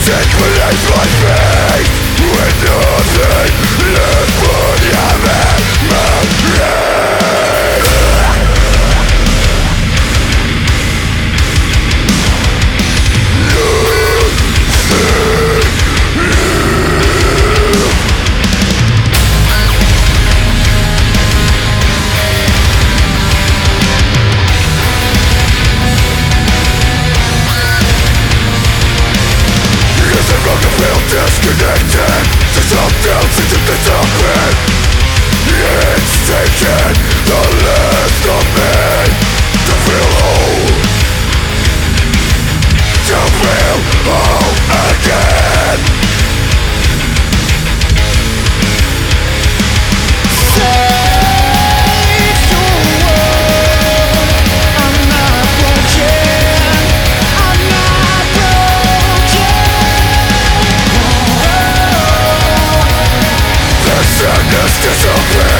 Take my life like me with nothing left but your memory. Disconnected to something else into this open. It's taken the last of me to feel whole, to feel whole again. Save the world. I'm not broken. I'm not broken. The sadness disappears.